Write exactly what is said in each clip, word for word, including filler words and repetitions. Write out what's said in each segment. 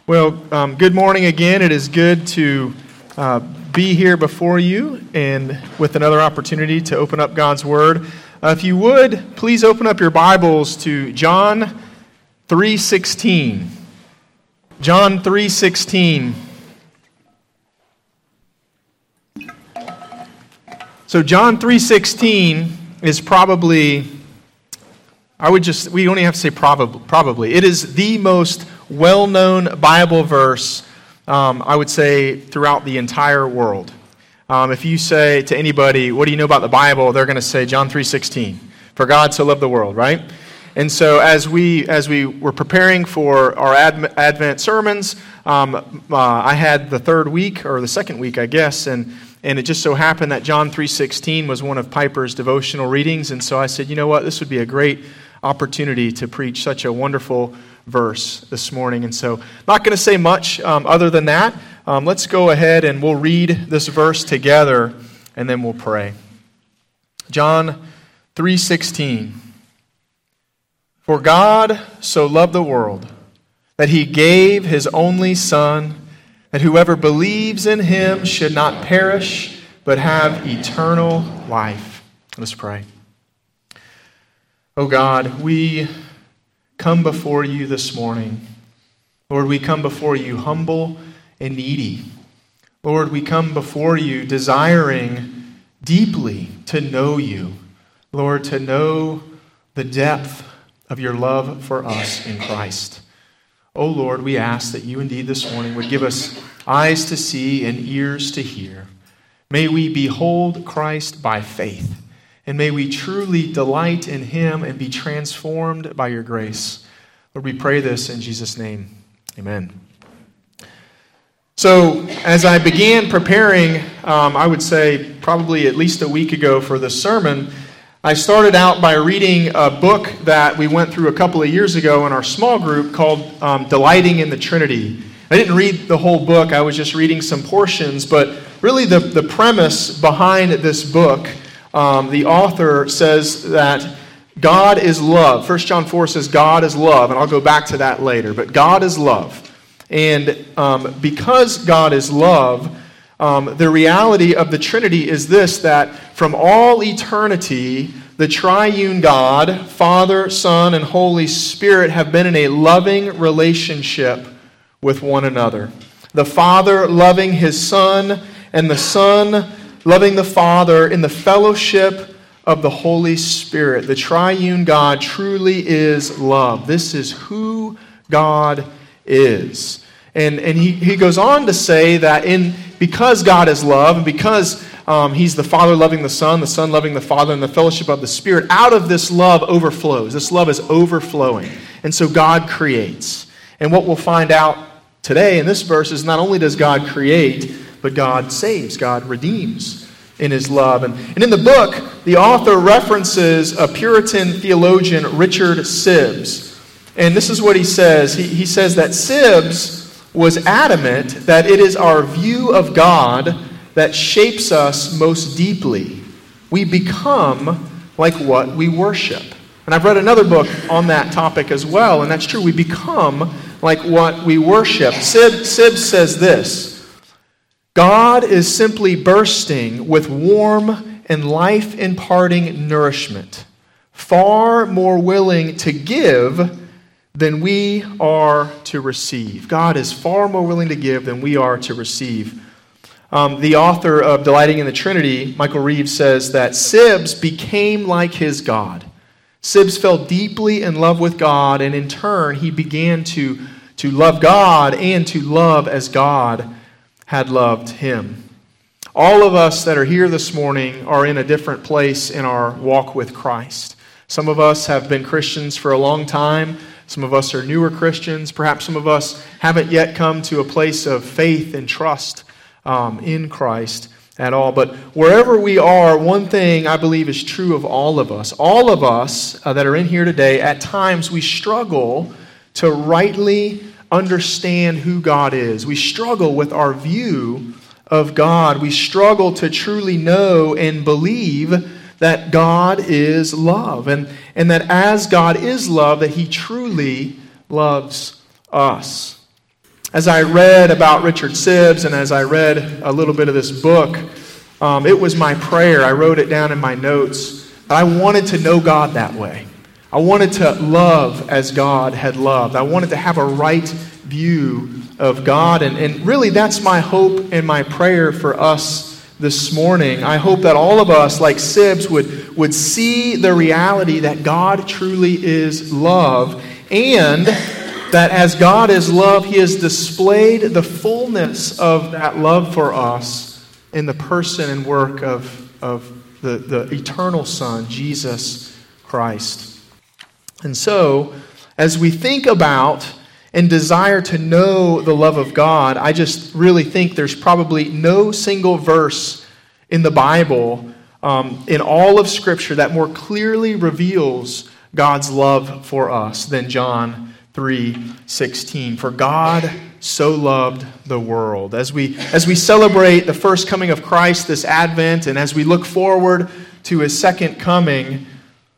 Well, um, good morning again. It is good to uh, be here before you and with another opportunity to open up God's Word. Uh, if you would, please open up your Bibles to John three sixteen. John three sixteen. So John three sixteen is probably, I would just, we only have to say probably, probably. It is the most well-known Bible verse, um, I would say, throughout the entire world. Um, if you say to anybody, what do you know about the Bible? They're going to say John three sixteen. For God so loved the world, right? And so as we as we were preparing for our Ad, Advent sermons, um, uh, I had the third week, or the second week, I guess, and and it just so happened that John three sixteen was one of Piper's devotional readings, and so I said, you know what, this would be a great opportunity to preach such a wonderful verse this morning. And so not going to say much um, other than that. Um, let's go ahead and we'll read this verse together, and then we'll pray. John three sixteen. For God so loved the world that he gave his only Son, that whoever believes in him should not perish, but have eternal life. Let's pray. Oh God, we come before you this morning. Lord, we come before you humble and needy. Lord, we come before you desiring deeply to know you. Lord, to know the depth of your love for us in Christ. Oh Lord, we ask that you indeed this morning would give us eyes to see and ears to hear. May we behold Christ by faith, and may we truly delight in him and be transformed by your grace. Lord, we pray this in Jesus' name. Amen. So, as I began preparing, um, I would say probably at least a week ago for this sermon, I started out by reading a book that we went through a couple of years ago in our small group called um, Delighting in the Trinity. I didn't read the whole book, I was just reading some portions, but really the, the premise behind this book, um, the author says that God is love. First John four says God is love, and I'll go back to that later, but God is love. And um, because God is love, Um, the reality of the Trinity is this, that from all eternity, the triune God, Father, Son, and Holy Spirit have been in a loving relationship with one another. The Father loving his Son, and the Son loving the Father in the fellowship of the Holy Spirit. The triune God truly is love. This is who God is. And, and he, he goes on to say that in because God is love, and because um, he's the Father loving the Son, the Son loving the Father, and the fellowship of the Spirit, out of this love overflows. This love is overflowing. And so God creates. And what we'll find out today in this verse is not only does God create, but God saves, God redeems in his love. And, and in the book, the author references a Puritan theologian, Richard Sibbes. And this is what he says. He, he says that Sibbes was adamant that it is our view of God that shapes us most deeply. We become like what we worship. And I've read another book on that topic as well, and that's true. We become like what we worship. Sibbes, Sibbes says this: God is simply bursting with warm and life-imparting nourishment, far more willing to give than we are to receive. God is far more willing to give than we are to receive. Um, the author of Delighting in the Trinity, Michael Reeves, says that Sibbes became like his God. Sibbes fell deeply in love with God, and in turn, he began to, to love God and to love as God had loved him. All of us that are here this morning are in a different place in our walk with Christ. Some of us have been Christians for a long time. Some of us are newer Christians. Perhaps some of us haven't yet come to a place of faith and trust um, in Christ at all. But wherever we are, one thing I believe is true of all of us. All of us uh, that are in here today, at times we struggle to rightly understand who God is. We struggle with our view of God. We struggle to truly know and believe that God is love, and, and that as God is love, that he truly loves us. as I read about Richard Sibbes and as I read a little bit of this book, um, it was my prayer. I wrote it down in my notes. I wanted to know God that way. I wanted to love as God had loved. I wanted to have a right view of God. And, and really, that's my hope and my prayer for us this morning. I hope that all of us, like Sibbes, would, would see the reality that God truly is love, and that as God is love, He has displayed the fullness of that love for us in the person and work of, of the, the eternal Son, Jesus Christ. And so, as we think about and desire to know the love of God, I just really think there's probably no single verse in the Bible, um, in all of Scripture, that more clearly reveals God's love for us than John three sixteen. For God so loved the world. As we, as we celebrate the first coming of Christ this Advent, and as we look forward to His second coming,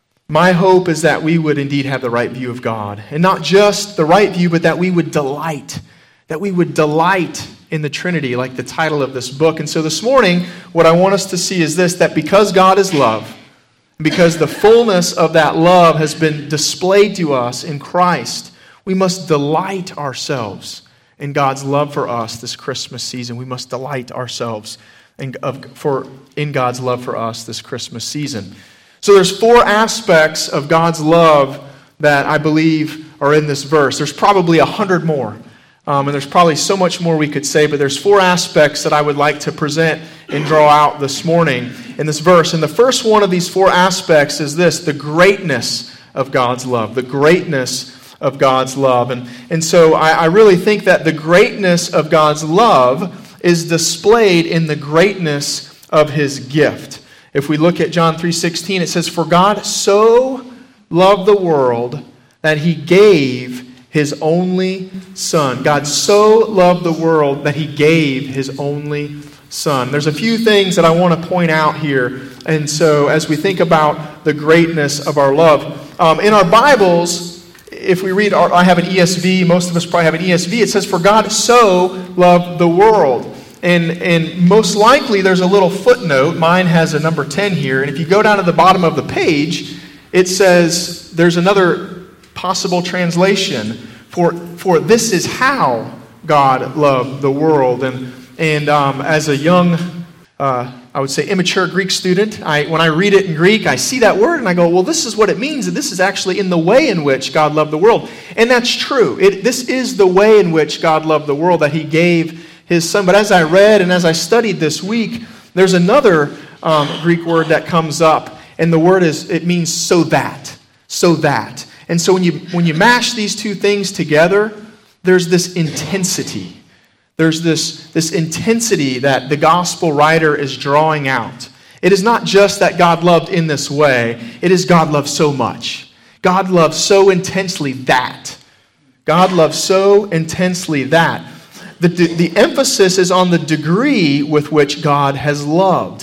my hope is that we would indeed have the right view of God. And not just the right view, but that we would delight. That we would delight in the Trinity, like the title of this book. And so this morning, what I want us to see is this, that because God is love, because the fullness of that love has been displayed to us in Christ, we must delight ourselves in God's love for us this Christmas season. We must delight ourselves in, of, for, in God's love for us this Christmas season. So there's four aspects of God's love that I believe are in this verse. There's probably a hundred more. Um, and there's probably so much more we could say, but there's four aspects that I would like to present and draw out this morning in this verse. And the first one of these four aspects is this, the greatness of God's love. The greatness of God's love. And, and so I, I really think that the greatness of God's love is displayed in the greatness of His gift. If we look at John three sixteen, it says, "For God so loved the world that He gave His only Son." God so loved the world that He gave His only Son. There's a few things that I want to point out here. And so as we think about the greatness of our love, um, in our Bibles, if we read, our, I have an E S V, most of us probably have an E S V, it says, "For God so loved the world." And, and most likely there's a little footnote. Mine has a number ten here. And if you go down to the bottom of the page, it says there's another possible translation for, for "this is how God loved the world." And, and um, as a young, uh, I would say immature Greek student, I, when I read it in Greek, I see that word and I go, well, this is what it means. And this is actually in the way in which God loved the world. And that's true. It, this is the way in which God loved the world, that He gave His Son. But as I read and as I studied this week, there's another um, Greek word that comes up, and the word is, it means so that, so that. And so when you when you mash these two things together, there's this intensity. There's this, this intensity that the gospel writer is drawing out. It is not just that God loved in this way, it is God loved so much. God loved so intensely that. God loved so intensely that. The, the emphasis is on the degree with which God has loved.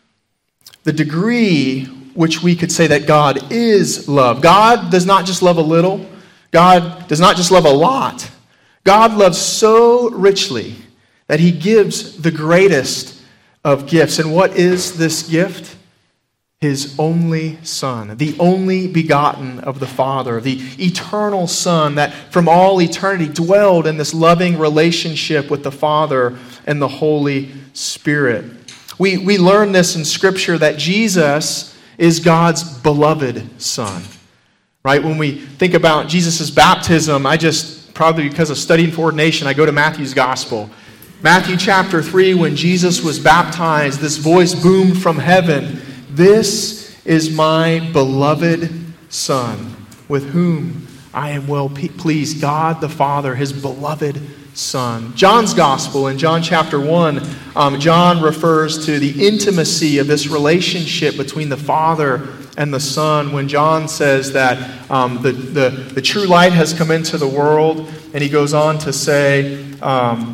The degree which we could say that God is love. God does not just love a little. God does not just love a lot. God loves so richly that He gives the greatest of gifts. And what is this gift? His only Son, the only begotten of the Father, the eternal Son that from all eternity dwelled in this loving relationship with the Father and the Holy Spirit. We, we learn this in Scripture, that Jesus is God's beloved Son. Right? When we think about Jesus' baptism, I just, probably because of studying for ordination, I go to Matthew's Gospel. Matthew chapter three, when Jesus was baptized, this voice boomed from heaven, "This is my beloved Son, with whom I am well pleased." God the Father, His beloved Son. John's Gospel, in John chapter one, um, John refers to the intimacy of this relationship between the Father and the Son, when John says that um, the, the, the true light has come into the world, and he goes on to say, um,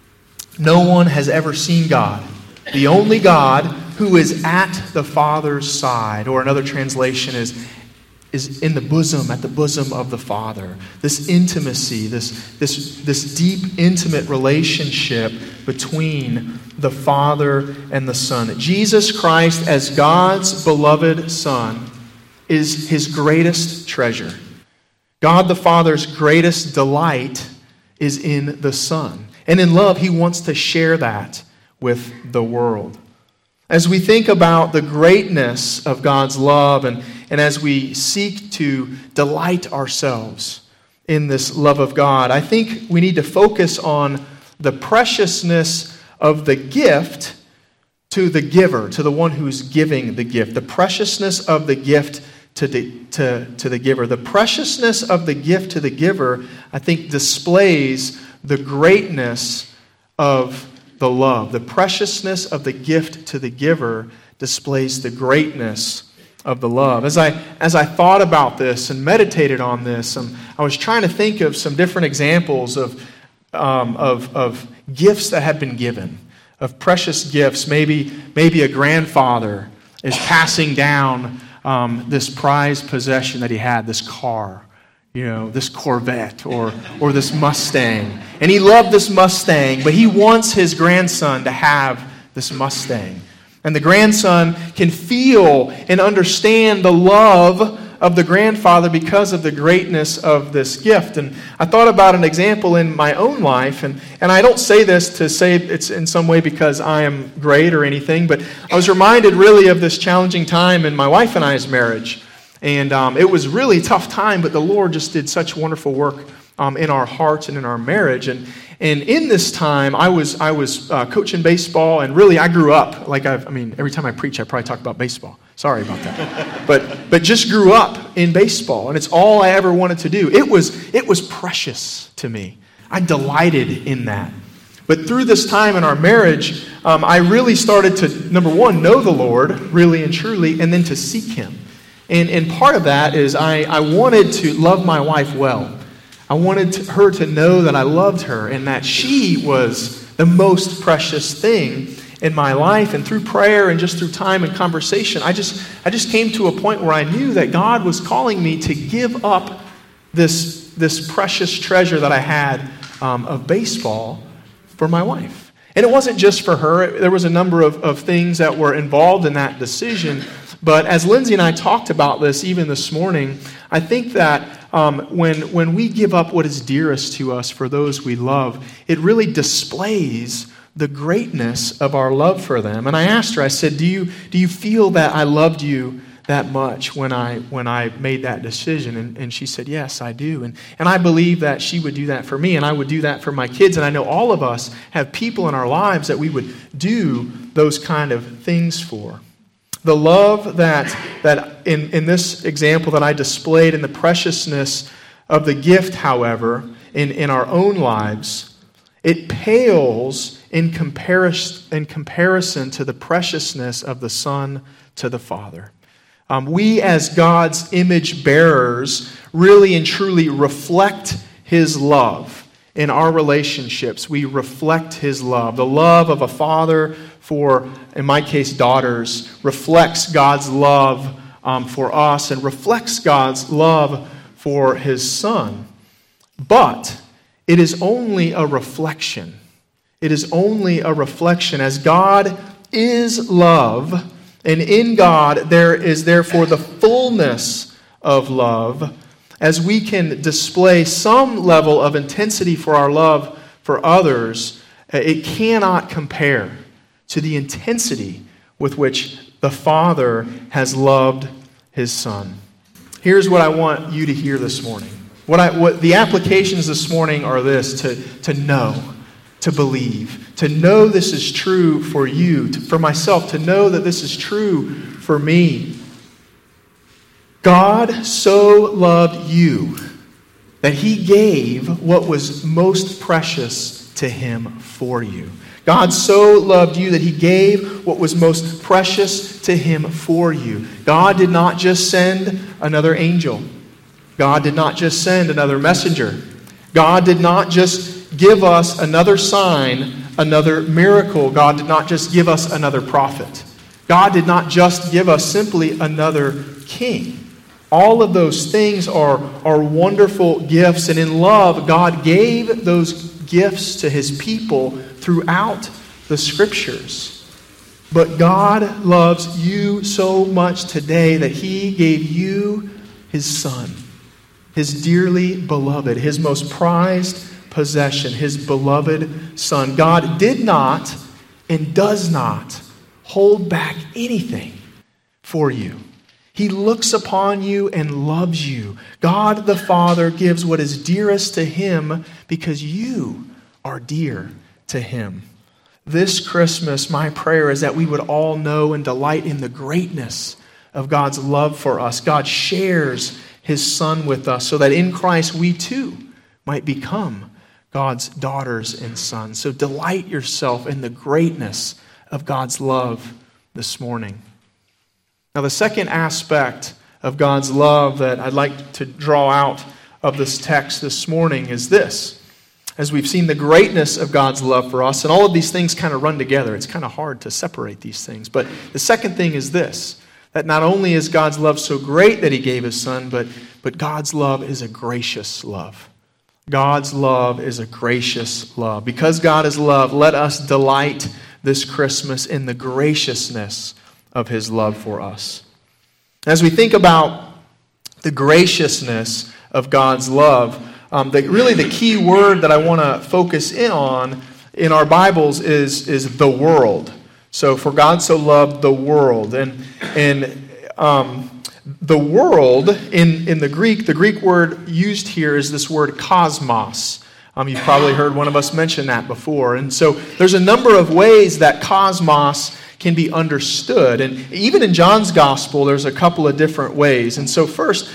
"No one has ever seen God, the only God who is at the Father's side," or another translation is, is in the bosom, at the bosom of the Father. This intimacy, this, this, this deep, intimate relationship between the Father and the Son. Jesus Christ, as God's beloved Son, is his greatest treasure. God the Father's greatest delight is in the Son. And in love, he wants to share that with the world. As we think about the greatness of God's love and, and as we seek to delight ourselves in this love of God, I think we need to focus on the preciousness of the gift to the giver, to the one who's giving the gift. The preciousness of the gift to the, to, to the giver. The preciousness of the gift to the giver, I think, displays the greatness of the love. The preciousness of the gift to the giver displays the greatness of the love. As I as I thought about this and meditated on this, um, I was trying to think of some different examples of, um, of, of gifts that have been given, of precious gifts. Maybe, maybe a grandfather is passing down um, this prized possession that he had, this car. You know, this Corvette or or this Mustang. And he loved this Mustang, but he wants his grandson to have this Mustang. And the grandson can feel and understand the love of the grandfather because of the greatness of this gift. And I thought about an example in my own life, and, and I don't say this to say it's in some way because I am great or anything, but I was reminded really of this challenging time in my wife and I's marriage. And um, it was really a tough time, but the Lord just did such wonderful work um, in our hearts and in our marriage. And and in this time, I was I was uh, coaching baseball, and really I grew up. Like I've, I mean, every time I preach, I probably talk about baseball. Sorry about that. but but just grew up in baseball, and it's all I ever wanted to do. It was it was precious to me. I delighted in that. But through this time in our marriage, um, I really started to, number one, know the Lord really and truly, and then to seek Him. And, and part of that is I, I wanted to love my wife well. I wanted to, her to know that I loved her and that she was the most precious thing in my life. And through prayer and just through time and conversation, I just I just came to a point where I knew that God was calling me to give up this, this precious treasure that I had um, of baseball for my wife. And it wasn't just for her. There was a number of, of things that were involved in that decision. But as Lindsay and I talked about this even this morning, I think that um, when, when we give up what is dearest to us for those we love, it really displays the greatness of our love for them. And I asked her, I said, do you, do you feel that I loved you that much when I when I made that decision? And, and she said, yes, I do. And, and I believe that she would do that for me, and I would do that for my kids. And I know all of us have people in our lives that we would do those kind of things for. The love that, that in, in this example that I displayed in the preciousness of the gift, however, in, in our own lives, it pales in comparison, in comparison to the preciousness of the Son to the Father. Um, we as God's image bearers really and truly reflect His love in our relationships. We reflect His love. The love of a father for, in my case, daughters, reflects God's love um, for us and reflects God's love for His Son. But it is only a reflection. It is only a reflection. As God is love, and in God there is therefore the fullness of love, as we can display some level of intensity for our love for others, it cannot compare to the intensity with which the Father has loved His Son. Here's what I want you to hear this morning. What I what the applications this morning are this: to, to know, to believe, to know this is true for you, to, for myself, to know that this is true for me. God so loved you that He gave what was most precious to Him for you. God so loved you that He gave what was most precious to Him for you. God did not just send another angel. God did not just send another messenger. God did not just give us another sign, another miracle. God did not just give us another prophet. God did not just give us simply another king. All of those things are, are wonderful gifts. And in love, God gave those gifts to his people throughout the Scriptures. But God loves you so much today that he gave you his Son, his dearly beloved, his most prized possession, his beloved Son. God did not and does not hold back anything for you. He looks upon you and loves you. God the Father gives what is dearest to him because you are dear to him. This Christmas, my prayer is that we would all know and delight in the greatness of God's love for us. God shares his Son with us so that in Christ we too might become God's daughters and sons. So delight yourself in the greatness of God's love this morning. Now, the second aspect of God's love that I'd like to draw out of this text this morning is this. As we've seen the greatness of God's love for us, and all of these things kind of run together. It's kind of hard to separate these things. But the second thing is this, that not only is God's love so great that he gave his Son, but, but God's love is a gracious love. God's love is a gracious love. Because God is love, let us delight this Christmas in the graciousness of his love for us. As we think about the graciousness of God's love, um, the, really the key word that I want to focus in on in our Bibles is, is the world. So, for God so loved the world. And, and um, the world, in, in the Greek, the Greek word used here is this word cosmos. Um, you've probably heard one of us mention that before. And so there's a number of ways that cosmos can be understood. And even in John's gospel, there's a couple of different ways. And so first,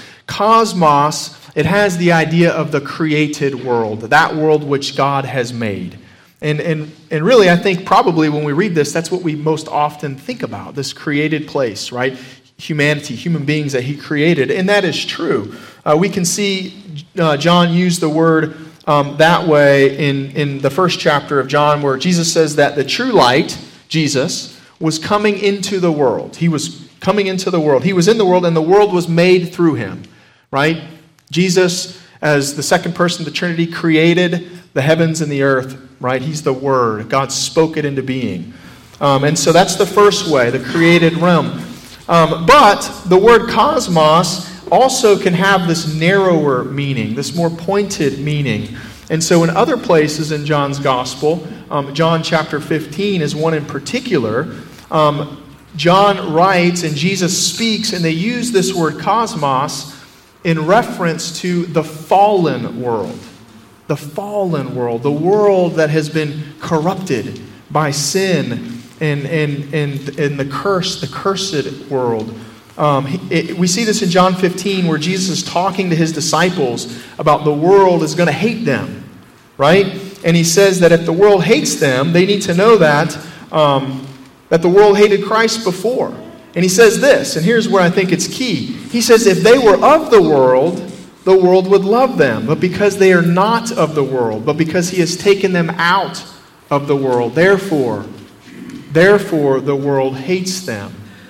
cosmos, it has the idea of the created world, that world which God has made. And, and, and really, I think probably when we read this, that's what we most often think about, this created place, right? Humanity, human beings that he created. And that is true. Uh, we can see uh, John use the word um, that way in, in the first chapter of John, where Jesus says that the true light, Jesus, was coming into the world. He was coming into the world. He was in the world, and the world was made through him, right? Jesus, as the second person of the Trinity, created the heavens and the earth, right? He's the Word. God spoke it into being. Um, and so that's the first way, the created realm. Um, but the word cosmos also can have this narrower meaning, this more pointed meaning. And so in other places in John's Gospel, um, John chapter fifteen is one in particular, um, John writes and Jesus speaks, and they use this word cosmos in reference to the fallen world. The fallen world, the world that has been corrupted by sin and, and, and, and the curse, the cursed world. Um, it, we see this in John fifteen, where Jesus is talking to his disciples about the world is going to hate them, right? And he says that if the world hates them, they need to know that, um, that the world hated Christ before. And he says this, and here's where I think it's key. He says, if they were of the world, the world would love them. But because they are not of the world, but because he has taken them out of the world, therefore, therefore the world hates them.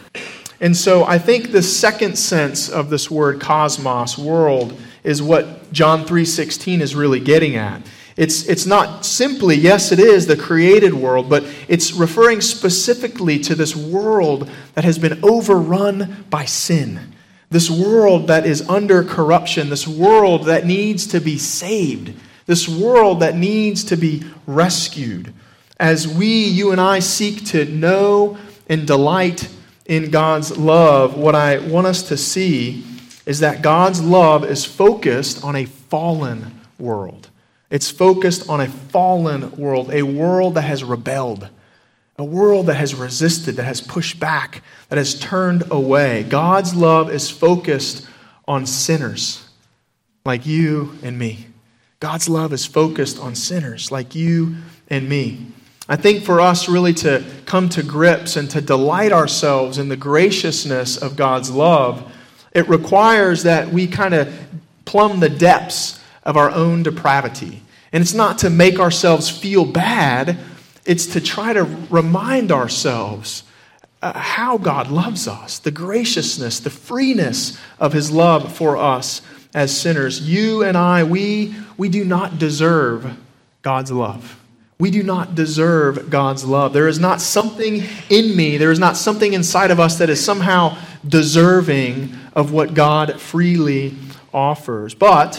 And so I think the second sense of this word cosmos, world, is what John three sixteen is really getting at. It's, it's not simply, yes, it is the created world, but it's referring specifically to this world that has been overrun by sin. This world that is under corruption. This world that needs to be saved. This world that needs to be rescued. As we, you and I, seek to know and delight in God's love, what I want us to see is that God's love is focused on a fallen world. It's focused on a fallen world, a world that has rebelled, a world that has resisted, that has pushed back, that has turned away. God's love is focused on sinners like you and me. God's love is focused on sinners like you and me. I think for us really to come to grips and to delight ourselves in the graciousness of God's love, it requires that we kind of plumb the depths of our own depravity. And it's not to make ourselves feel bad, it's to try to remind ourselves uh, how God loves us, the graciousness, the freeness of his love for us as sinners. You and I, we, we do not deserve God's love. We do not deserve God's love. There is not something in me, there is not something inside of us that is somehow deserving of what God freely offers. But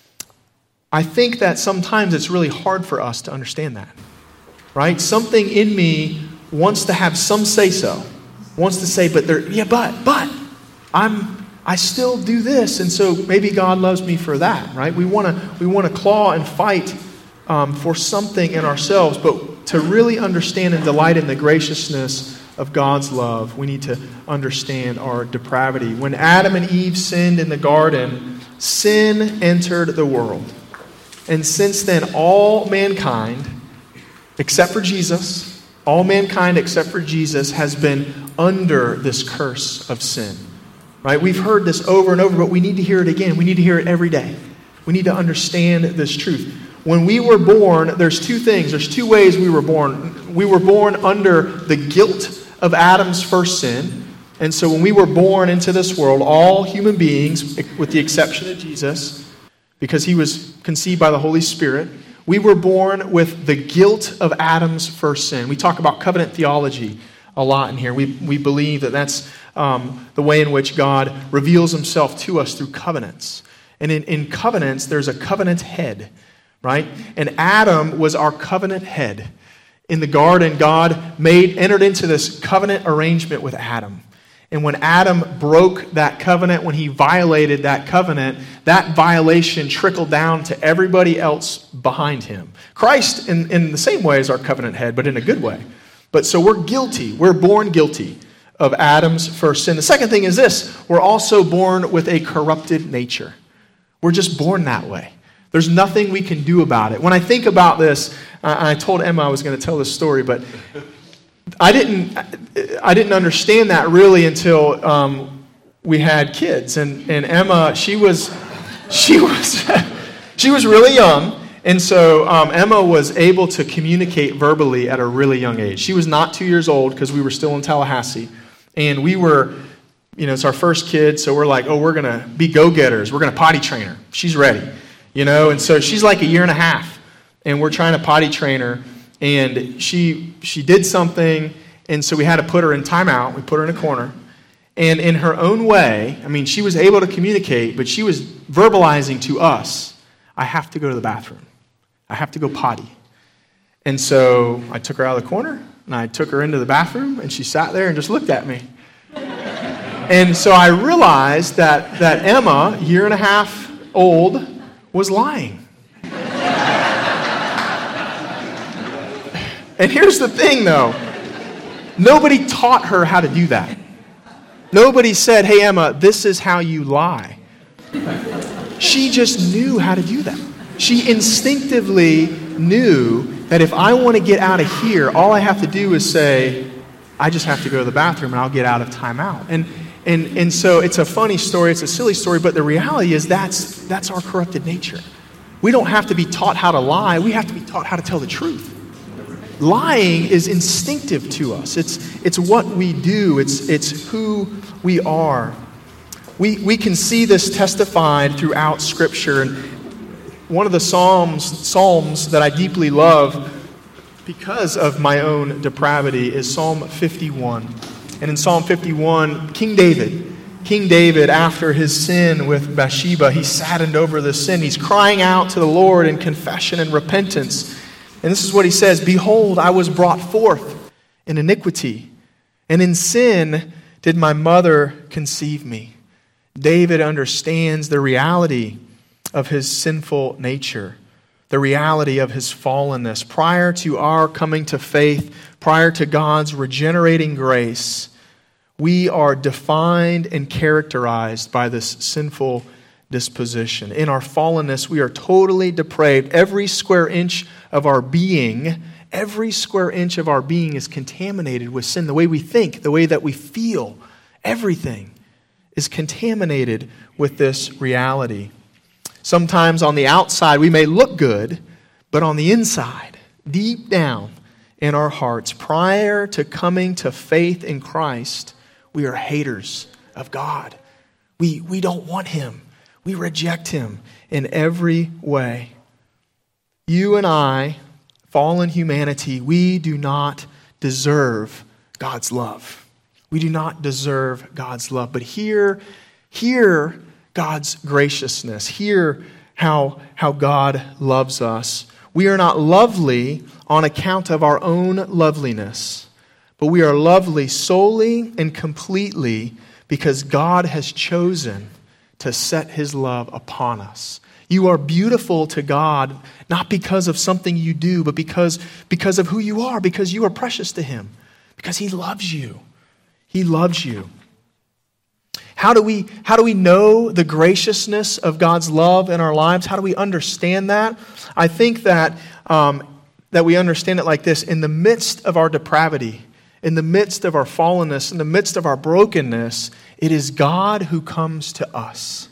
I think that sometimes it's really hard for us to understand that, right? Something in me wants to have some say-so, wants to say, but there, yeah, but, but, I'm, I still do this, and so maybe God loves me for that, right? We want to, we want to claw and fight um, for something in ourselves, but to really understand and delight in the graciousness of God's love, we need to understand our depravity. When Adam and Eve sinned in the garden, sin entered the world. And since then, all mankind, except for Jesus, all mankind except for Jesus has been under this curse of sin. Right? We've heard this over and over, but we need to hear it again. We need to hear it every day. We need to understand this truth. When we were born, there's two things. There's two ways we were born. We were born under the guilt of Adam's first sin. And so when we were born into this world, all human beings, with the exception of Jesus, because he was conceived by the Holy Spirit, we were born with the guilt of Adam's first sin. We talk about covenant theology a lot in here. We, we believe that that's um, the way in which God reveals himself to us through covenants. And in, in covenants, there's a covenant head, right? And Adam was our covenant head. In the garden, God made entered into this covenant arrangement with Adam. And when Adam broke that covenant, when he violated that covenant, that violation trickled down to everybody else behind him. Christ, in, in the same way, is our covenant head, but in a good way. But so we're guilty. We're born guilty of Adam's first sin. The second thing is this. We're also born with a corrupted nature. We're just born that way. There's nothing we can do about it. When I think about this, uh, I told Emma I was going to tell this story, but I didn't I didn't understand that really until um, we had kids. And, and Emma, she was she was she was really young. And so um, Emma was able to communicate verbally at a really young age. She was not two years old because we were still in Tallahassee. And we were, you know, it's our first kid, so we're like, oh, we're going to be go-getters. We're going to potty train her. She's ready, you know. And so she's like a year and a half, and we're trying to potty train her. And she she did something, and so we had to put her in timeout. We put her in a corner. And in her own way, I mean, she was able to communicate, but she was verbalizing to us, I have to go to the bathroom. I have to go potty. And so I took her out of the corner, and I took her into the bathroom, and she sat there and just looked at me. And so I realized that, that Emma, year and a half old, was lying. And here's the thing, though. Nobody taught her how to do that. Nobody said, hey, Emma, this is how you lie. She just knew how to do that. She instinctively knew that if I want to get out of here, all I have to do is say, I just have to go to the bathroom and I'll get out of timeout. And and and so it's a funny story, it's a silly story, but the reality is that's that's our corrupted nature. We don't have to be taught how to lie, we have to be taught how to tell the truth. Lying is instinctive to us. It's it's what we do, it's it's who we are. We we can see this testified throughout Scripture. And one of the Psalms, Psalms that I deeply love because of my own depravity is Psalm fifty-one. And in Psalm fifty-one, King David, King David, after his sin with Bathsheba, he's saddened over the sin. He's crying out to the Lord in confession and repentance. And this is what he says, behold, I was brought forth in iniquity, and in sin did my mother conceive me. David understands the reality of his sinful nature, the reality of his fallenness. Prior to our coming to faith, prior to God's regenerating grace, we are defined and characterized by this sinful disposition. In our fallenness, we are totally depraved. Every square inch of our being, every square inch of our being is contaminated with sin. The way we think, the way that we feel, everything is contaminated with this reality. Sometimes on the outside we may look good, but on the inside, deep down in our hearts, prior to coming to faith in Christ, we are haters of God. We, we don't want him. We reject him in every way. You and I, fallen humanity, we do not deserve God's love. We do not deserve God's love. But hear, hear God's graciousness. Hear how, how God loves us. We are not lovely on account of our own loveliness, but we are lovely solely and completely because God has chosen to set his love upon us. You are beautiful to God, not because of something you do, but because, because of who you are, because you are precious to him, because he loves you. He loves you. How do we, how do we know the graciousness of God's love in our lives? How do we understand that? I think that, um, that we understand it like this. In the midst of our depravity, in the midst of our fallenness, in the midst of our brokenness, it is God who comes to us.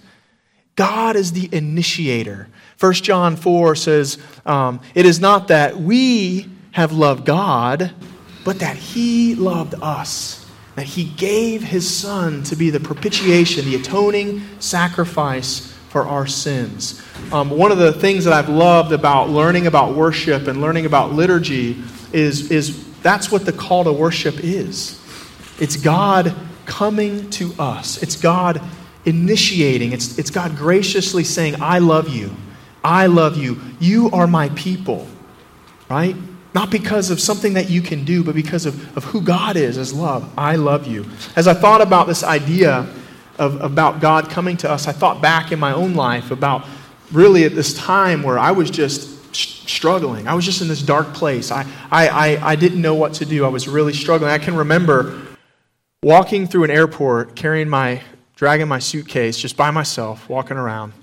God is the initiator. First John four says, um, it is not that we have loved God, but that he loved us. That he gave his son to be the propitiation, the atoning sacrifice for our sins. Um, one of the things that I've loved about learning about worship and learning about liturgy is, is that's what the call to worship is. It's God coming to us. It's God initiating. It's, it's God graciously saying, I love you. I love you. You are my people. Right? Not because of something that you can do, but because of, of who God is as love. I love you. As I thought about this idea of about God coming to us, I thought back in my own life about really at this time where I was just struggling. I was just in this dark place. I, I, I, I didn't know what to do. I was really struggling. I can remember walking through an airport, carrying my, dragging my suitcase just by myself, walking around.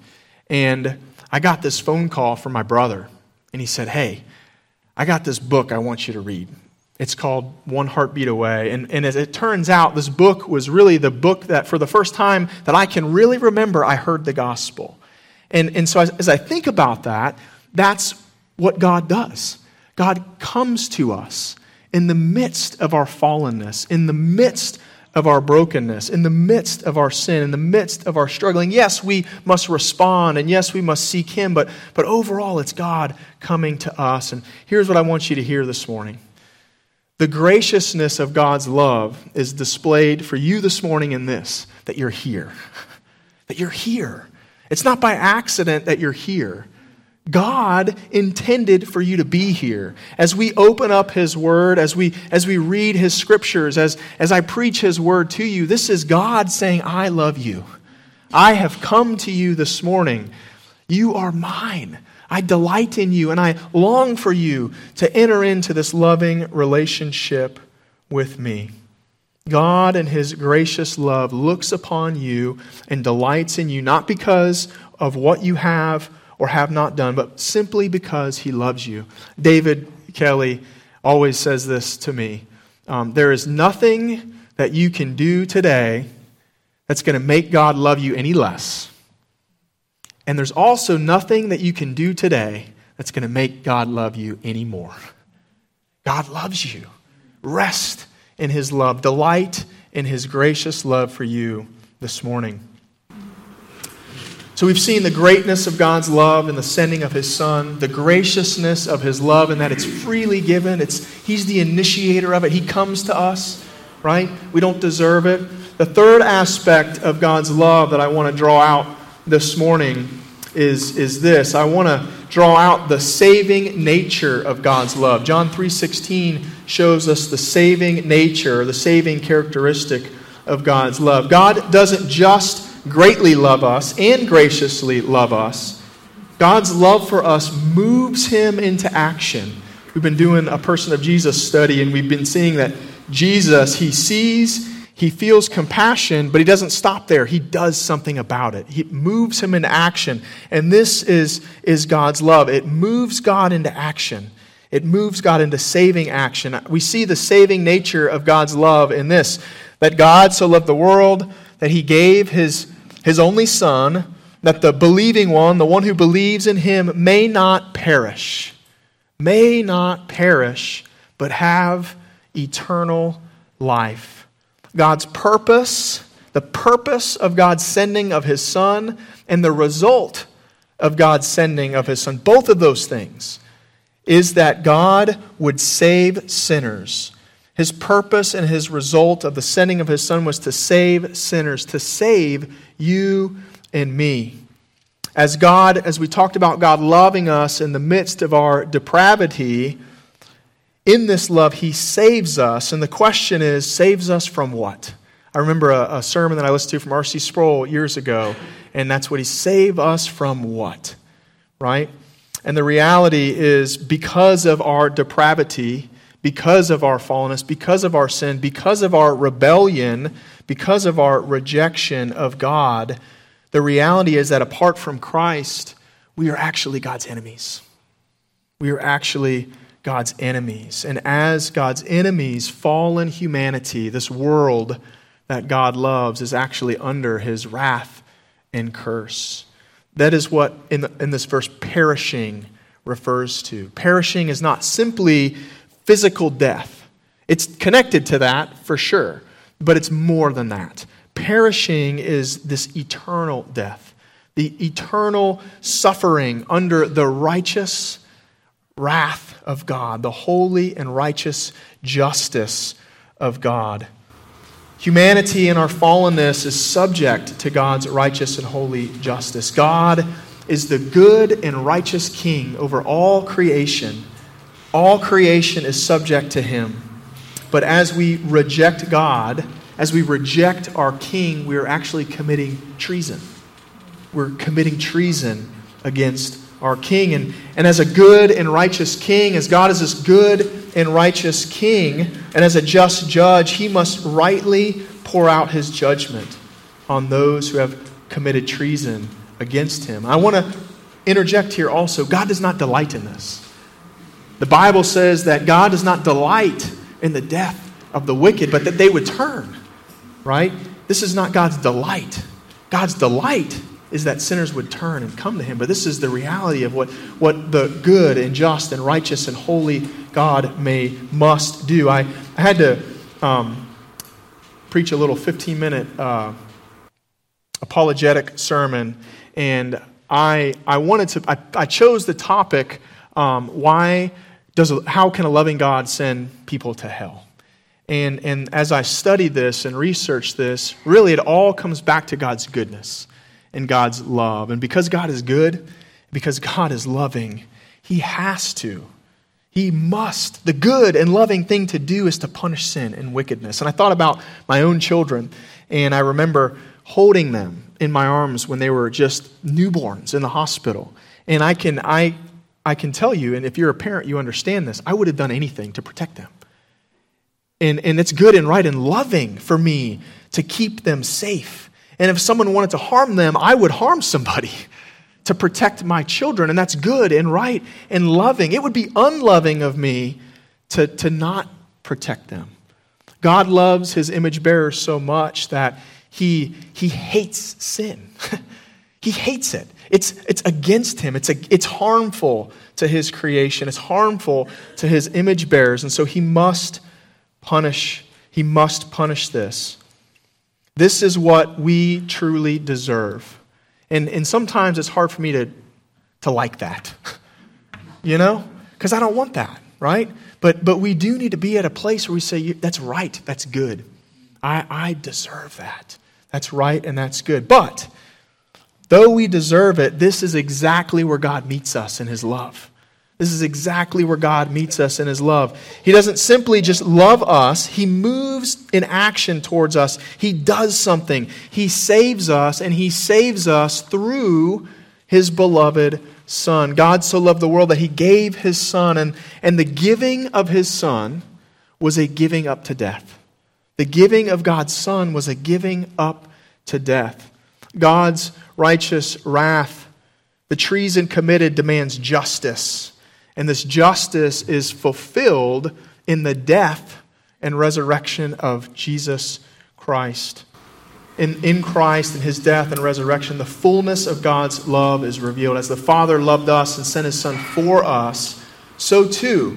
And I got this phone call from my brother. And he said, hey, I got this book I want you to read. It's called One Heartbeat Away. And, and as it turns out, this book was really the book that for the first time that I can really remember, I heard the gospel. And, and so as, as I think about that, that's what God does. God comes to us in the midst of our fallenness, in the midst of our brokenness, in the midst of our sin, in the midst of our struggling. Yes, we must respond, and yes, we must seek him, but, but overall, it's God coming to us. And here's what I want you to hear this morning. The graciousness of God's love is displayed for you this morning in this, that you're here. That you're here. It's not by accident that you're here. God intended for you to be here. As we open up his word, as we as we read his scriptures, as, as I preach his word to you, this is God saying, I love you. I have come to you this morning. You are mine. I delight in you, and I long for you to enter into this loving relationship with me. God in his gracious love looks upon you and delights in you, not because of what you have or have not done, but simply because he loves you. David Kelly always says this to me. Um, there is nothing that you can do today that's going to make God love you any less. And there's also nothing that you can do today that's going to make God love you any more. God loves you. Rest in his love. Delight in his gracious love for you this morning. So we've seen the greatness of God's love in the sending of his son, the graciousness of his love in that it's freely given. It's he's the initiator of it. He comes to us, right? We don't deserve it. The third aspect of God's love that I want to draw out this morning is, is this. I want to draw out the saving nature of God's love. John three sixteen shows us the saving nature, the saving characteristic of God's love. God doesn't just greatly love us and graciously love us. God's love for us moves him into action. We've been doing a Person of Jesus study, and we've been seeing that Jesus, he sees, he feels compassion, but he doesn't stop there. He does something about it. He moves him into action. And this is, is God's love. It moves God into action. It moves God into saving action. We see the saving nature of God's love in this, that God so loved the world that he gave his, his only Son, that the believing one, the one who believes in him, may not perish. May not perish, but have eternal life. God's purpose, the purpose of God's sending of His Son, and the result of God's sending of His Son, both of those things, is that God would save sinners. His purpose and His result of the sending of His Son was to save sinners, to save you and me. As God, as we talked about God loving us in the midst of our depravity, in this love He saves us. And the question is, saves us from what? I remember a, a sermon that I listened to from R C Sproul years ago, and that's what he save us from what? Right? And the reality is, because of our depravity, because of our fallenness, because of our sin, because of our rebellion, because of our rejection of God, the reality is that apart from Christ, we are actually God's enemies. We are actually God's enemies. And as God's enemies, fallen humanity, this world that God loves, is actually under His wrath and curse. That is what in, the, in this verse perishing refers to. Perishing is not simply physical death. It's connected to that for sure, but it's more than that. Perishing is this eternal death, the eternal suffering under the righteous wrath of God, the holy and righteous justice of God. Humanity in our fallenness is subject to God's righteous and holy justice. God is the good and righteous King over all creation. All creation is subject to Him. But as we reject God, as we reject our King, we are actually committing treason. We're committing treason against our King. And, and as a good and righteous King, as God is this good and righteous King, and as a just judge, He must rightly pour out His judgment on those who have committed treason against Him. I want to interject here also, God does not delight in this. The Bible says that God does not delight in the death of the wicked, but that they would turn, right? This is not God's delight. God's delight is that sinners would turn and come to Him. But this is the reality of what, what the good and just and righteous and holy God may, must do. I, I had to um, preach a little fifteen-minute uh, apologetic sermon, and I I wanted to, I, I chose the topic, um, why does, how can a loving God send people to hell? And, and as I studied this and researched this, really it all comes back to God's goodness and God's love. And because God is good, because God is loving, He has to, He must. The good and loving thing to do is to punish sin and wickedness. And I thought about my own children, and I remember holding them in my arms when they were just newborns in the hospital. And I can, I, I can tell you, and if you're a parent, you understand this, I would have done anything to protect them. And, and it's good and right and loving for me to keep them safe. And if someone wanted to harm them, I would harm somebody to protect my children. And that's good and right and loving. It would be unloving of me to, to not protect them. God loves His image bearers so much that He, he hates sin. He hates it. It's, it's against Him. It's, a, it's harmful to His creation. It's harmful to His image bearers. And so He must punish. He must punish this. This is what we truly deserve. And, and sometimes it's hard for me to, to like that, you know, because I don't want that, right? But but we do need to be at a place where we say, that's right, that's good. I, I deserve that. That's right and that's good. But though we deserve it, this is exactly where God meets us in His love. This is exactly where God meets us in His love. He doesn't simply just love us. He moves in action towards us. He does something. He saves us, and He saves us through His beloved Son. God so loved the world that He gave His Son, and, and the giving of His Son was a giving up to death. The giving of God's Son was a giving up to death. God's righteous wrath, the treason committed, demands justice. And this justice is fulfilled in the death and resurrection of Jesus Christ. In, in Christ and His death and resurrection, the fullness of God's love is revealed. As the Father loved us and sent His Son for us, so too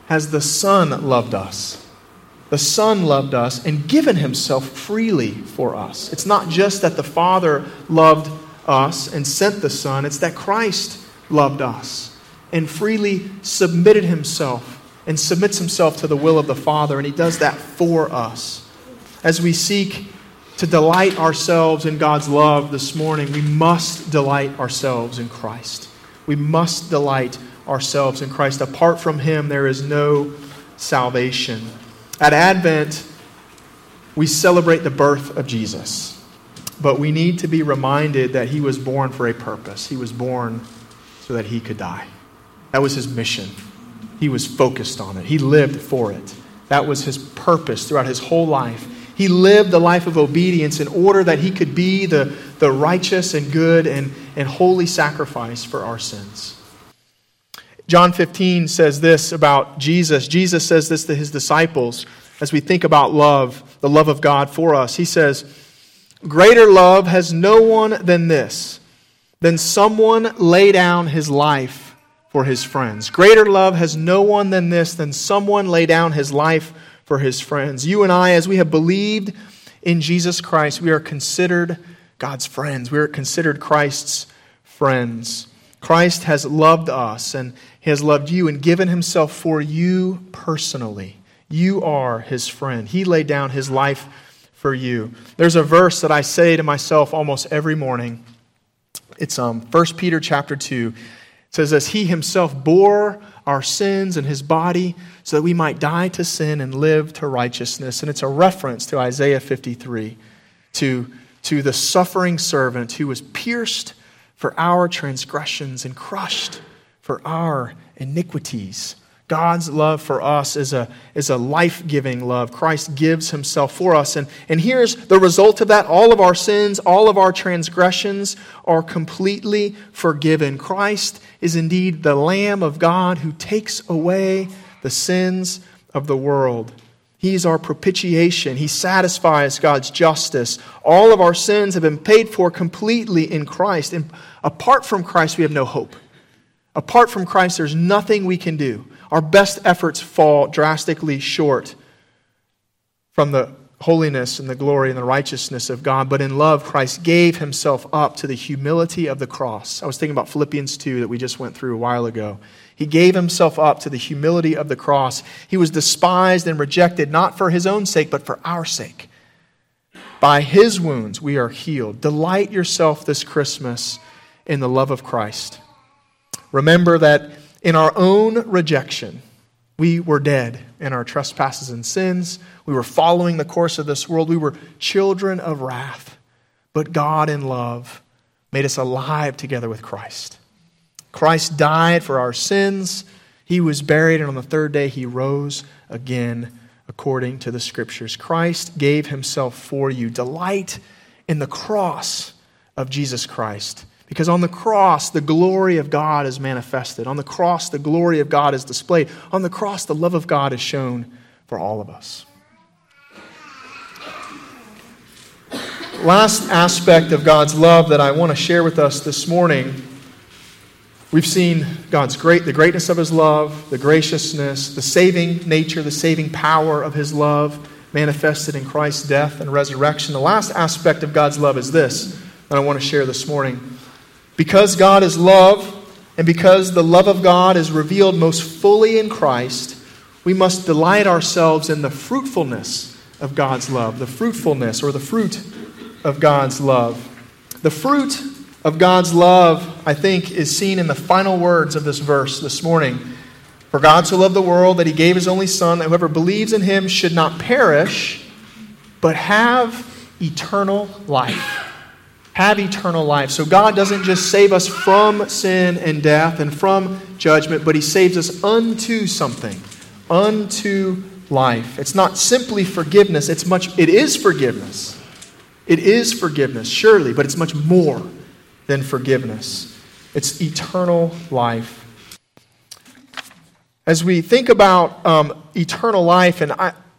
has the Son loved us. The Son loved us and given himself freely for us. It's not just that the Father loved us and sent the Son. It's that Christ loved us and freely submitted himself and submits himself to the will of the Father. And he does that for us. As we seek to delight ourselves in God's love this morning, we must delight ourselves in Christ. We must delight ourselves in Christ. Apart from him, there is no salvation. At Advent, we celebrate the birth of Jesus. But we need to be reminded that he was born for a purpose. He was born so that he could die. That was his mission. He was focused on it. He lived for it. That was his purpose throughout his whole life. He lived the life of obedience in order that he could be the, the righteous and good and, and holy sacrifice for our sins. John fifteen says this about Jesus. Jesus says this to his disciples as we think about love, the love of God for us. He says, "Greater love has no one than this, than someone lay down his life for his friends." Greater love has no one than this, than someone lay down his life for his friends. You and I, as we have believed in Jesus Christ, we are considered God's friends. We are considered Christ's friends. Christ has loved us and he has loved you and given himself for you personally. You are his friend. He laid down his life for you. There's a verse that I say to myself almost every morning. It's um, First Peter chapter two. It says, "As he himself bore our sins in his body so that we might die to sin and live to righteousness." And it's a reference to Isaiah fifty-three, to, to the suffering servant who was pierced for our transgressions and crushed for our iniquities. God's love for us is a, is a life-giving love. Christ gives himself for us. And, and here's the result of that. All of our sins, all of our transgressions are completely forgiven. Christ is indeed the Lamb of God who takes away the sins of the world. He's our propitiation. He satisfies God's justice. All of our sins have been paid for completely in Christ. And apart from Christ, we have no hope. Apart from Christ, there's nothing we can do. Our best efforts fall drastically short from the holiness and the glory and the righteousness of God. But in love, Christ gave himself up to the humility of the cross. I was thinking about Philippians two that we just went through a while ago. He gave himself up to the humility of the cross. He was despised and rejected, not for his own sake, but for our sake. By his wounds we are healed. Delight yourself this Christmas in the love of Christ. Remember that in our own rejection, we were dead in our trespasses and sins. We were following the course of this world. We were children of wrath. But God in love made us alive together with Christ. Christ died for our sins. He was buried, and on the third day he rose again according to the Scriptures. Christ gave himself for you. Delight in the cross of Jesus Christ. Because on the cross, the glory of God is manifested. On the cross, the glory of God is displayed. On the cross, the love of God is shown for all of us. Last aspect of God's love that I want to share with us this morning. We've seen God's great, the greatness of his love, the graciousness, the saving nature, the saving power of his love manifested in Christ's death and resurrection. The last aspect of God's love is this that I want to share this morning. Because God is love, and because the love of God is revealed most fully in Christ, we must delight ourselves in the fruitfulness of God's love. The fruitfulness, or the fruit of God's love. The fruit of God's love, I think, is seen in the final words of this verse this morning. For God so loved the world that he gave his only Son, that whoever believes in him should not perish, but have eternal life. Have eternal life. So God doesn't just save us from sin and death and from judgment, but he saves us unto something, unto life. It's not simply forgiveness. It's much. It is forgiveness. It is forgiveness, surely, but it's much more than forgiveness. It's eternal life. As we think about um, eternal life, and I,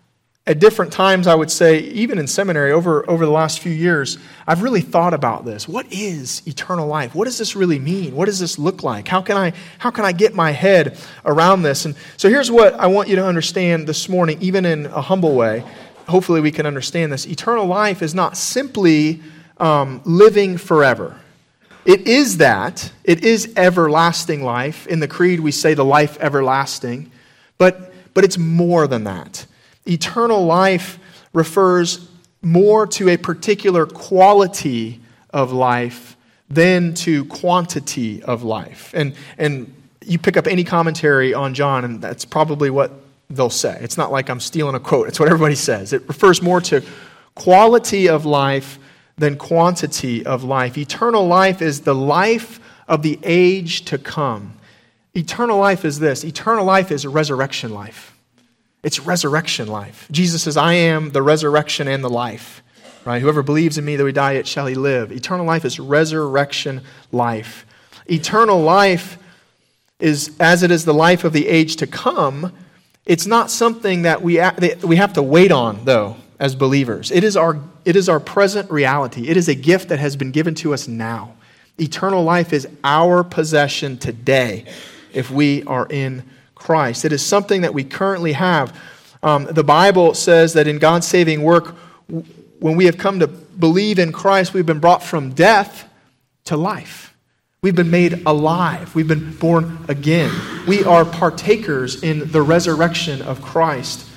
at different times, I would say, even in seminary, over, over the last few years, I've really thought about this. What is eternal life? What does this really mean? What does this look like? How can I, how can I get my head around this? And so here's what I want you to understand this morning, even in a humble way. Hopefully we can understand this. Eternal life is not simply um, living forever. It is that. It is everlasting life. In the Creed, we say the life everlasting. But, but it's more than that. Eternal life refers more to a particular quality of life than to quantity of life. And, and you pick up any commentary on John, and that's probably what they'll say. It's not like I'm stealing a quote. It's what everybody says. It refers more to quality of life than quantity of life. Eternal life is the life of the age to come. Eternal life is this. Eternal life is resurrection life. It's resurrection life. Jesus says, I am the resurrection and the life. Right? Whoever believes in me, though he die, yet shall he live. Eternal life is resurrection life. Eternal life is, as it is the life of the age to come, it's not something that we, that we have to wait on, though, as believers. It is our, it is our present reality. It is a gift that has been given to us now. Eternal life is our possession today if we are in Christ. It is something that we currently have. Um, the Bible says that in God's saving work, when we have come to believe in Christ, we've been brought from death to life. We've been made alive. We've been born again. We are partakers in the resurrection of Christ.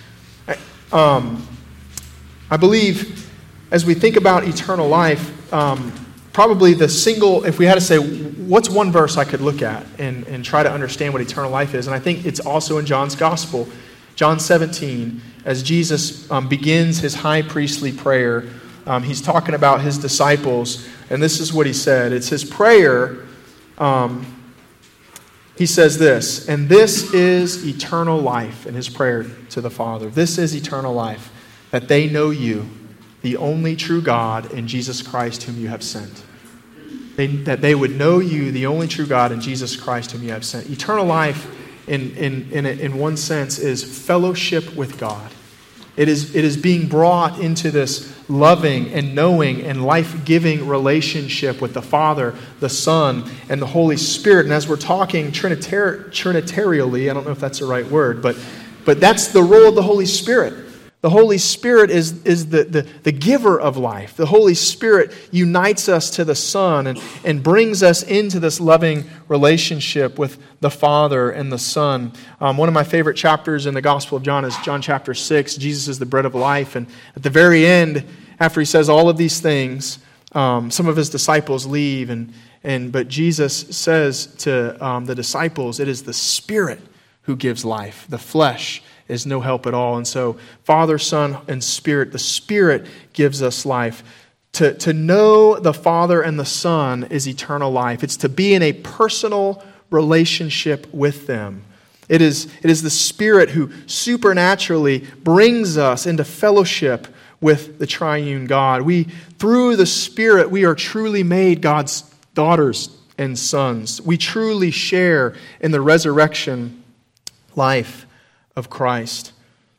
Um, I believe as we think about eternal life, um, probably the single, if we had to say, what's one verse I could look at and, and try to understand what eternal life is? And I think it's also in John's Gospel, John seventeen, as Jesus um, begins his high priestly prayer. Um, he's talking about his disciples, and this is what he said. It's his prayer. Um, he says this, and this is eternal life, in his prayer to the Father. This is eternal life, that they know you, the only true God, and Jesus Christ whom you have sent. They, that they would know you, the only true God, and Jesus Christ whom you have sent. Eternal life, in, in, in, in one sense, is fellowship with God. It is, it is being brought into this loving and knowing and life-giving relationship with the Father, the Son, and the Holy Spirit. And as we're talking trinitar- trinitarially, I don't know if that's the right word, but, but that's the role of the Holy Spirit. The Holy Spirit is, is the, the, the giver of life. The Holy Spirit unites us to the Son and, and brings us into this loving relationship with the Father and the Son. Um, one of my favorite chapters in the Gospel of John is John chapter six. Jesus is the bread of life. And at the very end, after he says all of these things, um, some of his disciples leave. And, and But Jesus says to um, the disciples, it is the Spirit who gives life. The flesh is no help at all. And so Father, Son, and Spirit, the Spirit gives us life. To, to know the Father and the Son is eternal life. It's to be in a personal relationship with them. It is, it is the Spirit who supernaturally brings us into fellowship with the triune God. We, through the Spirit, we are truly made God's daughters and sons. We truly share in the resurrection life of Christ.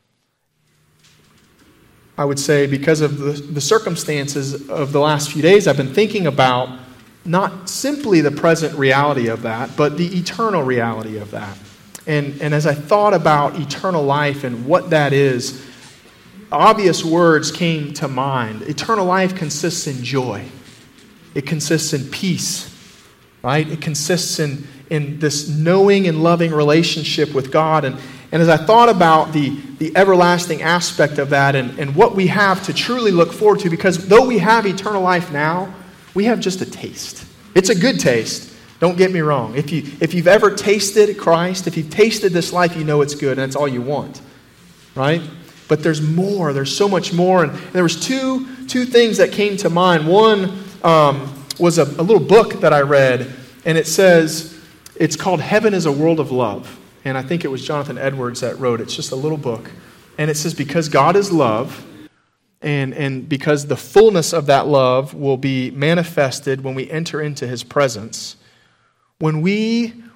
I would say because of the, the circumstances of the last few days, I've been thinking about not simply the present reality of that, but the eternal reality of that. And, and as I thought about eternal life and what that is, obvious words came to mind. Eternal life consists in joy. It consists in peace, right? It consists in, in this knowing and loving relationship with God. And And as I thought about the, the everlasting aspect of that and, and what we have to truly look forward to, because though we have eternal life now, we have just a taste. It's a good taste. Don't get me wrong. If, you, if you've ever tasted Christ, if you've tasted this life, you know it's good and that's all you want. Right? But there's more. There's so much more. And there was two, two things that came to mind. One um, was a, a little book that I read, and it says, it's called Heaven is a World of Love. And I think it was Jonathan Edwards that wrote it. It's just a little book. And it says, because God is love, and, and because the fullness of that love will be manifested when we enter into His presence, when we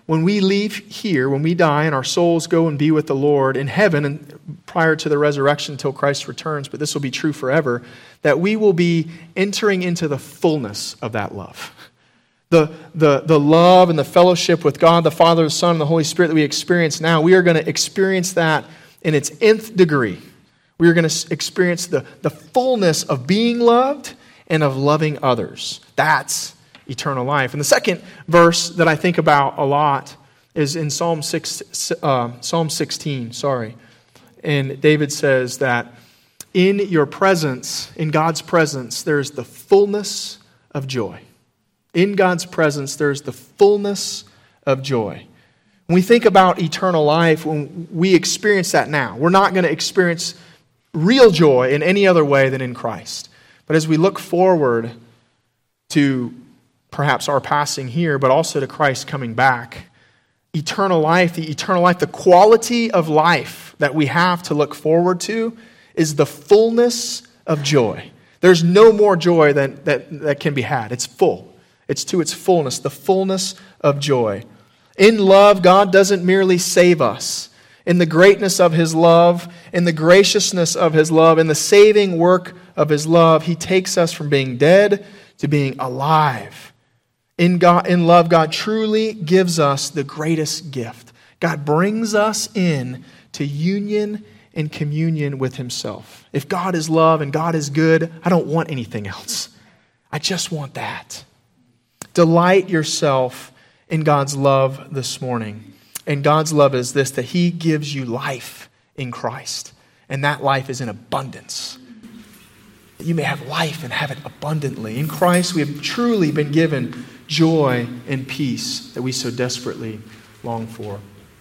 when we leave here, when we die and our souls go and be with the Lord in heaven and prior to the resurrection until Christ returns, but this will be true forever, that we will be entering into the fullness of that love. The, the, the love and the fellowship with God, the Father, the Son, and the Holy Spirit that we experience now, we are going to experience that in its nth degree. We are going to experience the, the fullness of being loved and of loving others. That's eternal life. And the second verse that I think about a lot is in Psalm six, uh, Psalm sixteen. Sorry, and David says that in your presence, in God's presence, there's the fullness of joy. In God's presence, there's the fullness of joy. When we think about eternal life, when we experience that now, we're not going to experience real joy in any other way than in Christ. But as we look forward to perhaps our passing here, but also to Christ coming back, eternal life, the eternal life, the quality of life that we have to look forward to is the fullness of joy. There's no more joy than, that, that can be had. It's full. It's to its fullness, the fullness of joy. In love, God doesn't merely save us. In the greatness of His love, in the graciousness of His love, in the saving work of His love, He takes us from being dead to being alive. In God, in love, God truly gives us the greatest gift. God brings us in to union and communion with Himself. If God is love and God is good, I don't want anything else. I just want that. Delight yourself in God's love this morning. And God's love is this, that He gives you life in Christ. And that life is in abundance. That you may have life and have it abundantly. In Christ, we have truly been given joy and peace that we so desperately long for.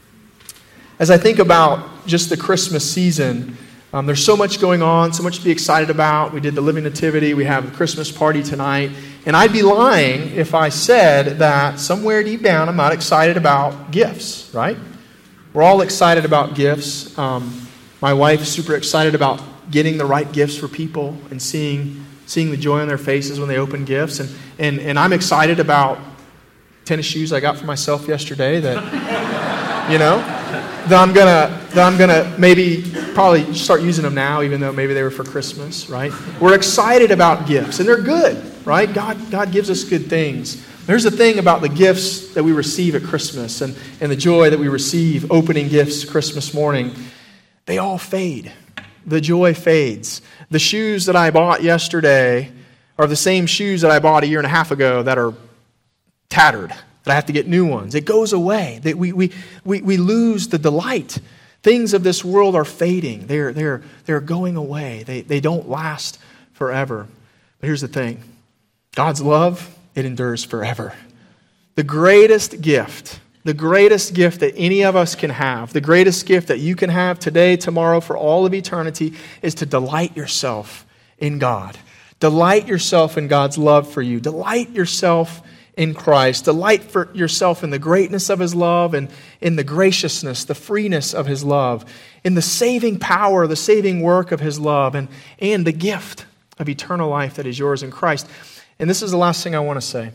As I think about just the Christmas season, um, there's so much going on, so much to be excited about. We did the Living Nativity. We have a Christmas party tonight. And I'd be lying if I said that somewhere deep down I'm not excited about gifts, right? We're all excited about gifts. Um, my wife's super excited about getting the right gifts for people and seeing seeing the joy on their faces when they open gifts. And, and, and I'm excited about tennis shoes I got for myself yesterday that, you know, that I'm gonna that I'm gonna maybe probably start using them now, even though maybe they were for Christmas, right? We're excited about gifts, and they're good. Right? God, God gives us good things. There's the thing about the gifts that we receive at Christmas and, and the joy that we receive opening gifts Christmas morning. They all fade. The joy fades. The shoes that I bought yesterday are the same shoes that I bought a year and a half ago that are tattered, that I have to get new ones. It goes away. That we, we, we, we lose the delight. Things of this world are fading. They're, they're, they're going away. They, they don't last forever. But here's the thing. God's love, it endures forever. The greatest gift, the greatest gift that any of us can have, the greatest gift that you can have today, tomorrow, for all of eternity, is to delight yourself in God. Delight yourself in God's love for you. Delight yourself in Christ. Delight for yourself in the greatness of His love and in the graciousness, the freeness of His love, in the saving power, the saving work of His love, and, and the gift of eternal life that is yours in Christ. And this is the last thing I want to say.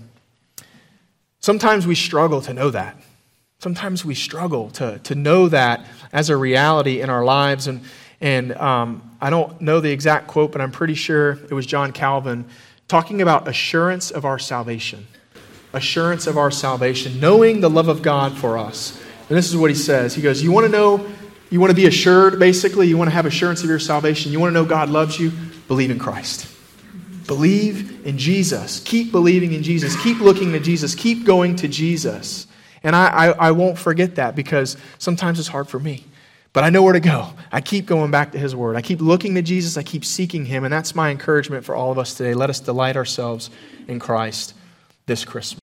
Sometimes we struggle to know that. Sometimes we struggle to, to know that as a reality in our lives. And, and um, I don't know the exact quote, but I'm pretty sure it was John Calvin talking about assurance of our salvation. Assurance of our salvation, knowing the love of God for us. And this is what he says. He goes, you want to know, you want to be assured, basically, you want to have assurance of your salvation, you want to know God loves you, believe in Christ. Believe in Jesus. Keep believing in Jesus. Keep looking to Jesus. Keep going to Jesus. And I, I, I won't forget that because sometimes it's hard for me. But I know where to go. I keep going back to His Word. I keep looking to Jesus. I keep seeking Him. And that's my encouragement for all of us today. Let us delight ourselves in Christ this Christmas.